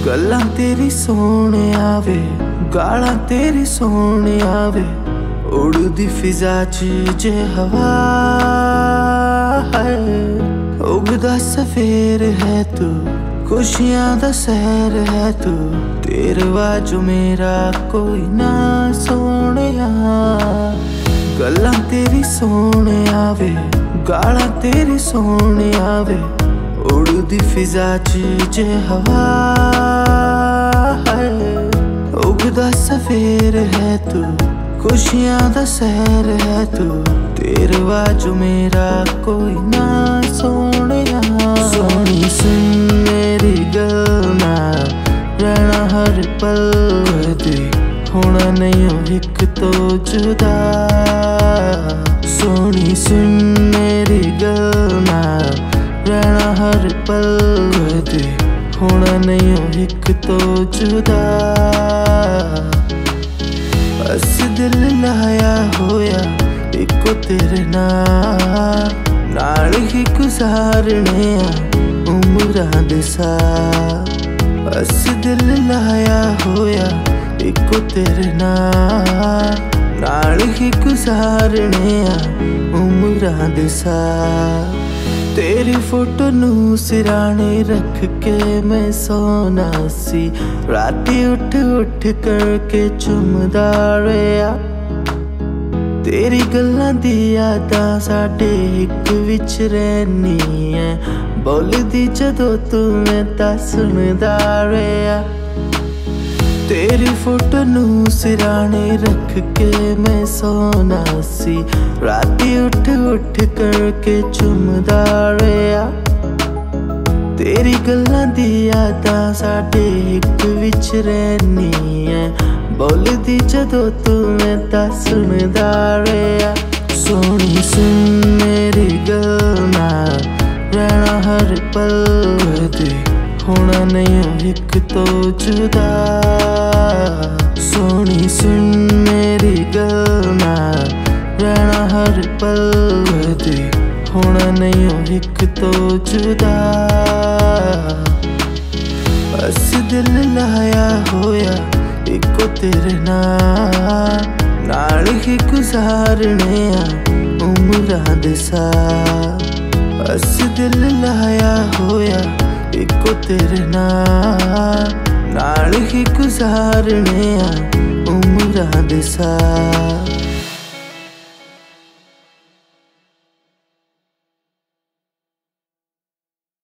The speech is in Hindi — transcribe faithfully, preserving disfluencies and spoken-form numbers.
गल्लां तेरी सोने आवे, गालां तेरी सोने आवे, उड़दी फिजा च जे हवा है। उगदा सफेर है तू, खुशियां दा सहर है तू, तेरे बाजू मेरा कोई ना सोनिया। गल्लां तेरी सोने आवे, गालां तेरी सोने आवे, उड़दी फिजा च जे हवा है। उगदा सफेर है तू, खुशियां दा सहर है तू, तेरे बाजू मेरा कोई ना सोनिया। सोनी सुन मेरी गल ना, रहना हर पल कदे होना नहीं एक तो जुदा। सोनी सुन मेरी गल ना, रहना हर पल कदे होना नहीं एक तो जुदा। बस दिल लाया होया इको तेरे नाल, नाल ही गुजारने उम्रां दे साल। बस दिल लाया होया इको तेरे नाल, नाल ही गुजारने उम्रां दे साल। तेरी फोटो नू सिराने रख के मैं सोना सी, राती उठ उठ करके चुमदा रहा। तेरी गल्लां दी यादां साडे इक विच रहनी है, बोलदी जदों तू मैं तां सुनदा रहा। तेरी फोटो नू सिराने रख के मैं सोना सी, राती उठ उठ करके चुमदा रहा। तेरी गल्लां दी यादां साडे इक विच रहनी है, बोलदी जदों तू मैं तां सुनदा रहा। सोनी सुन मेरी गल ना, रहना हर पल कदे होना नहीं एक तो जुदा। सोनी सुन मेरी गल ना, रहना हर पल कदे होना नहीं एक तो जुदा। बस दिल लाया होया इको तेरे नाल, नाल ही गुजारने उम्रां दे साल। बस दिल लाया होया इको तेरे नाल, नाल ही गुजारने उम्रां दे साल।